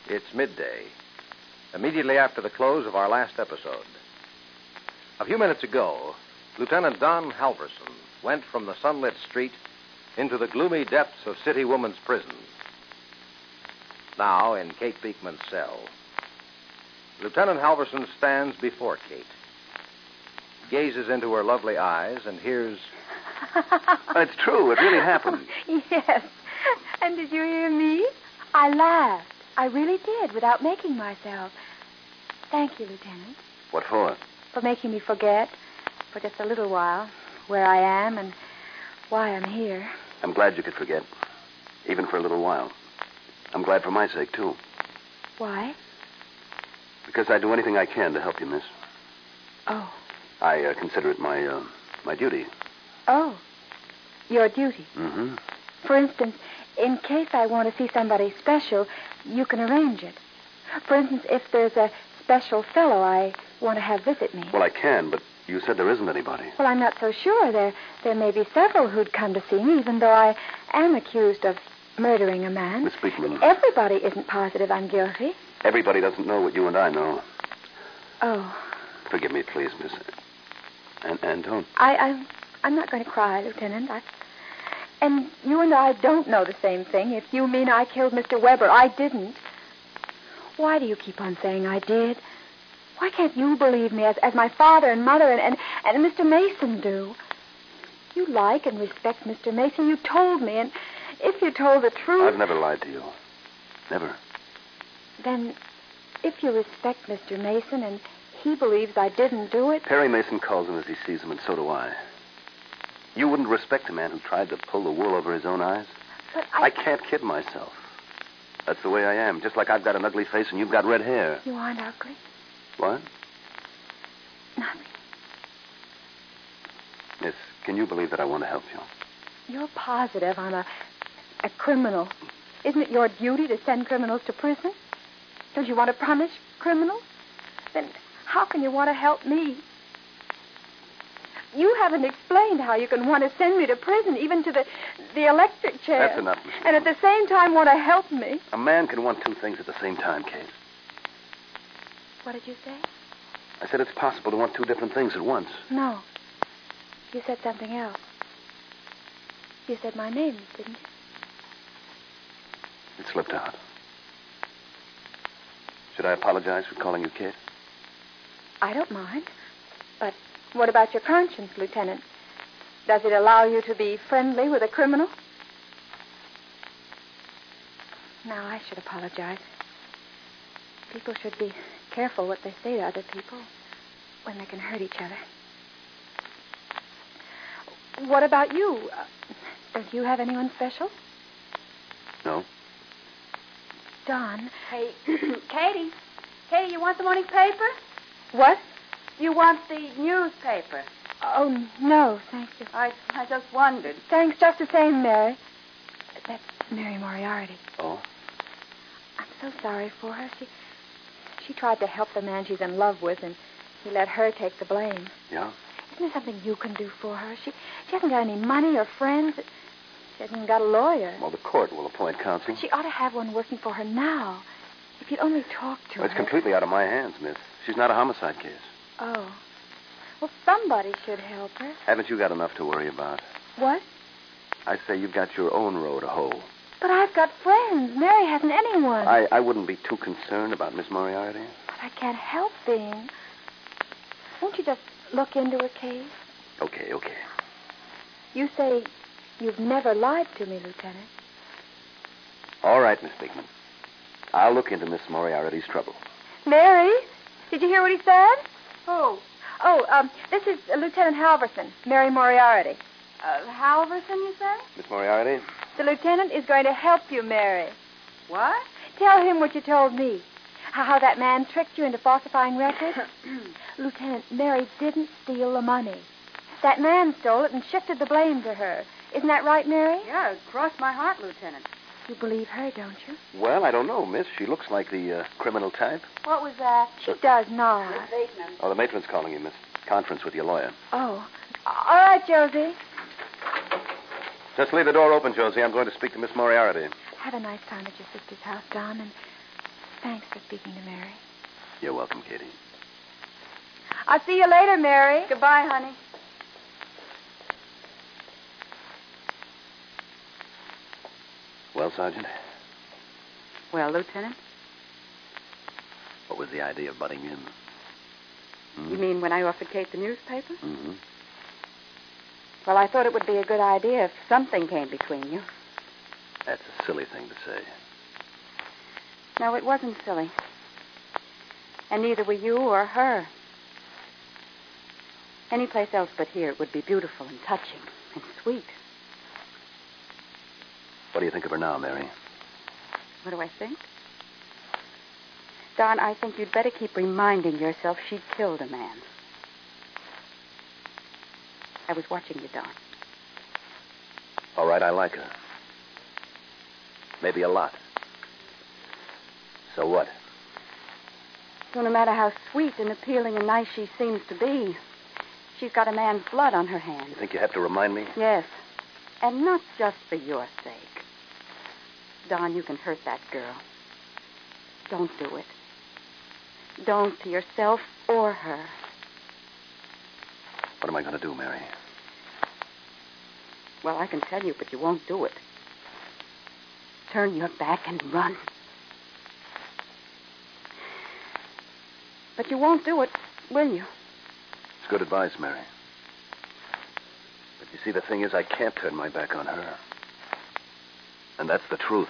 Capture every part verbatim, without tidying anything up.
It's midday, immediately after the close of our last episode. A few minutes ago, Lieutenant Don Halverson went from the sunlit street into the gloomy depths of City Woman's prison. Now, in Kate Beekman's cell, Lieutenant Halverson stands before Kate, gazes into her lovely eyes, and hears... It's true. It really happened. Yes. And did you hear me? I laughed. I really did, without making myself. Thank you, Lieutenant. What for? For making me forget, for just a little while, where I am and why I'm here. I'm glad you could forget, even for a little while. I'm glad for my sake, too. Why? Because I do anything I can to help you, miss. Oh. I uh, consider it my, uh, my duty. Oh. Your duty? Mm-hmm. For instance, in case I want to see somebody special, you can arrange it. For instance, if there's a special fellow I want to have visit me. Well, I can, but you said there isn't anybody. Well, I'm not so sure. There, there may be several who'd come to see me, even though I am accused of murdering a man. Miss Beekman. Everybody isn't positive I'm guilty. Everybody doesn't know what you and I know. Oh. Forgive me, please, miss. And, and don't. I, I'm, I'm not going to cry, Lieutenant. I... And you and I don't know the same thing. If you mean I killed Mister Weber, I didn't. Why do you keep on saying I did? Why can't you believe me as, as my father and mother and, and, and Mister Mason do? You like and respect Mister Mason. You told me, and if you told the truth... I've never lied to you. Never. Then, if you respect Mister Mason and he believes I didn't do it... Perry Mason calls him as he sees him, and so do I. You wouldn't respect a man who tried to pull the wool over his own eyes? But I... I can't kid myself. That's the way I am. Just like I've got an ugly face and you've got red hair. You aren't ugly. What? Nothing. Miss, can you believe that I want to help you? You're positive I'm a, a criminal. Isn't it your duty to send criminals to prison? Don't you want to punish criminals? Then how can you want to help me? You haven't explained how you can want to send me to prison, even to the, the electric chair. That's enough, Miss And at the same time want to help me. A man can want two things at the same time, Kate. What did you say? I said it's possible to want two different things at once. No. You said something else. You said my name, didn't you? It slipped out. Should I apologize for calling you Kate? I don't mind. But what about your conscience, Lieutenant? Does it allow you to be friendly with a criminal? Now, I should apologize. People should be careful what they say to other people when they can hurt each other. What about you? Uh, don't you have anyone special? No. Don. Hey, Katie. Katie, you want the morning paper? What? You want the newspaper? Oh, no, thank you. I, I just wondered. Thanks just the same, Mary. That's Mary Moriarty. Oh? I'm so sorry for her. She she tried to help the man she's in love with, and he let her take the blame. Yeah? Isn't there something you can do for her? She she hasn't got any money or friends. She hasn't even got a lawyer. Well, the court will appoint counsel. She ought to have one working for her now. If you'd only talk to Well, it's her. completely out of my hands, miss. She's not a homicide case. Oh. Well, somebody should help her. Haven't you got enough to worry about? What? I say you've got your own row to hoe. But I've got friends. Mary hasn't anyone. I, I wouldn't be too concerned about Miss Moriarty. But I can't help being. Won't you just look into her case? Okay, okay. You say you've never lied to me, Lieutenant. All right, Miss Beekman. I'll look into Miss Moriarty's trouble. Mary? Did you hear what he said? Who? Oh, um, this is uh, Lieutenant Halverson, Mary Moriarty. Uh, Halverson, you say? Miss Moriarty? The lieutenant is going to help you, Mary. What? Tell him what you told me. How, how that man tricked you into falsifying records. Lieutenant, Mary didn't steal the money. That man stole it and shifted the blame to her. Isn't that right, Mary? Yeah, cross my heart, Lieutenant. You believe her, don't you? Well, I don't know, miss. She looks like the uh, criminal type. What was that? She does not. Bateman. Oh, the matron's calling you, miss. Conference with your lawyer. Oh. All right, Josie. Just leave the door open, Josie. I'm going to speak to Miss Moriarty. Have a nice time at your sister's house, Don, and Thanks for speaking to Mary. You're welcome, Katie. I'll see you later, Mary. Goodbye, honey. Well, Sergeant, Well, Lieutenant? what was the idea of butting in? Hmm? You mean when I offered Kate the newspaper? Mm-hmm. Well, I thought it would be a good idea if something came between you. That's a silly thing to say. No, it wasn't silly. And neither were you or her. Any place else but here it would be beautiful and touching and sweet. What do you think of her now, Mary? What do I think? Don, I think you'd better keep reminding yourself she'd killed a man. I was watching you, Don. All right, I like her. Maybe a lot. So what? So no matter how sweet and appealing and nice she seems to be, she's got a man's blood on her hands. You think you have to remind me? Yes. And not just for your sake. Don, you can hurt that girl. Don't do it. Don't to yourself or her. What am I going to do, Mary? Well, I can tell you, but you won't do it. Turn your back and run. But you won't do it, will you? It's good advice, Mary. But you see, the thing is, I can't turn my back on her. And that's the truth.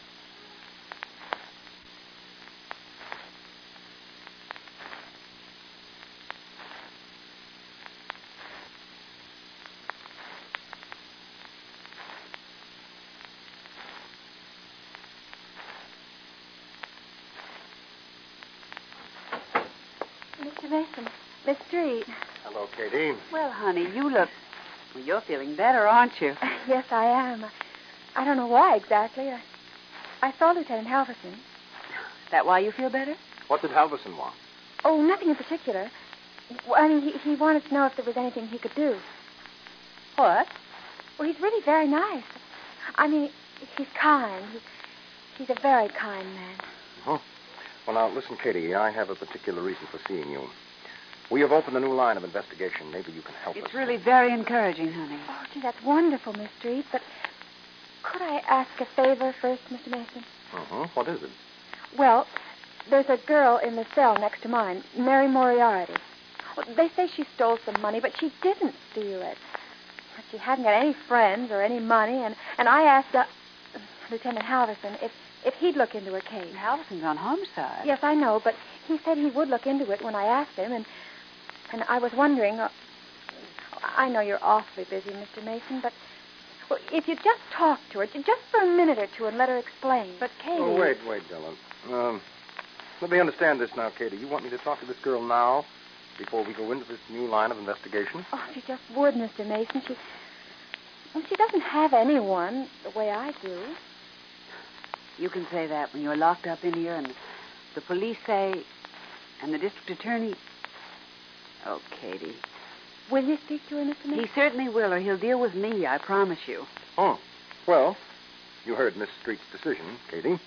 Mister Mason, Miss Street. Hello, Katie. Well, honey, you look... Well, you're feeling better, aren't you? Yes, I am. I don't know why exactly. I, I saw Lieutenant Halverson. Is that why you feel better? What did Halverson want? Oh, nothing in particular. Well, I mean, he, he wanted to know if there was anything he could do. What? Well, he's really very nice. I mean, he's kind. He, he's a very kind man. Oh. Well, now, listen, Katie, I have a particular reason for seeing you. We have opened a new line of investigation. Maybe you can help us. It's really very encouraging, honey. Oh, gee, that's wonderful, Miss Street. But could I ask a favor first, Mister Mason? Uh-huh. What is it? Well, there's a girl in the cell next to mine, Mary Moriarty. Well, they say she stole some money, but she didn't steal it. She hadn't got any friends or any money, and, and I asked uh, Lieutenant Halverson if, if he'd look into her case. Halverson's on homicide. Yes, I know, but he said he would look into it when I asked him, and and I was wondering... Uh, I know you're awfully busy, Mister Mason, but well, if you just talk to her, just for a minute or two, and let her explain. But Katie... Oh, wait, wait, Dylan. Um, let me understand this now, Katie. You want me to talk to this girl now, before we go into this new line of investigation? Oh, if you just would, Mister Mason. She... Well, she doesn't have anyone the way I do. You can say that when you're locked up in here and the police say, and the district attorney... Oh, Katie. Will you speak to her, Mister Mason? He certainly will, or he'll deal with me, I promise you. Oh, well, you heard Miss Street's decision, Katie.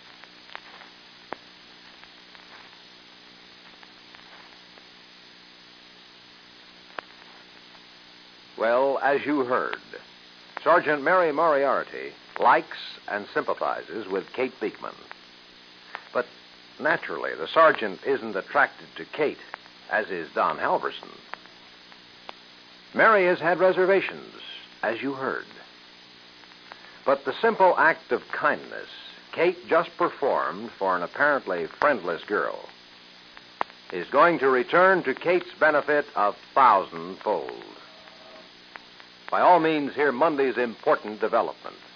Well, as you heard, Sergeant Mary Moriarty likes and sympathizes with Kate Beekman. But naturally, the sergeant isn't attracted to Kate, as is Don Halverson. Mary has had reservations, as you heard. But the simple act of kindness Kate just performed for an apparently friendless girl is going to return to Kate's benefit a thousandfold. By all means, hear Monday's important development.